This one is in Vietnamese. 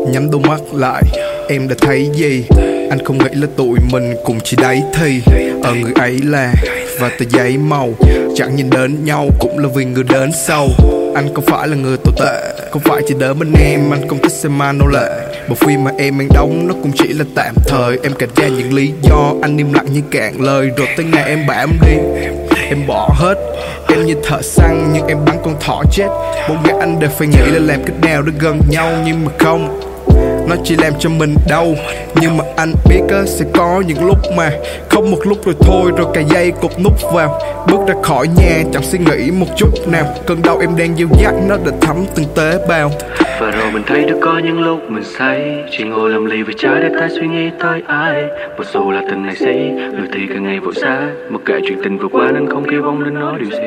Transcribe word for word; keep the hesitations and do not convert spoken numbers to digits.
Nhắm đôi mắt lại, em đã thấy gì? Anh không nghĩ là tụi mình cùng chỉ đấy thì ở người ấy là và tờ giấy màu. Chẳng nhìn đến nhau cũng là vì người đến sau. Anh không phải là người tồi tệ, không phải chỉ đỡ bên em. Anh không thích xem ma nô lệ. Bộ phim mà em đang đóng nó cũng chỉ là tạm thời. Em kể ra những lý do anh im lặng như cạn lời. Rồi tới ngày em bảo em đi, em bỏ hết. Em như thợ săn nhưng em bắn con thỏ chết. Bốn gã anh đều phải nghĩ là làm cách nào để gần nhau. Nhưng mà không, nó chỉ làm cho mình đau. Nhưng mà anh biết á, sẽ có những lúc mà không một lúc rồi thôi. Rồi cài dây cột nút vào, bước ra khỏi nhà chẳng suy nghĩ một chút nào. Cơn đau em đang gieo dắt nó đã thấm từng tế bào. Và rồi mình thấy đã có những lúc mình say, chỉ ngồi làm lì với trái để ta suy nghĩ tới ai. Mặc dù là từng ngày sĩ, người thì càng ngày vội xa. Mặc kệ chuyện tình vừa qua nên không kỳ vọng đến nói điều gì.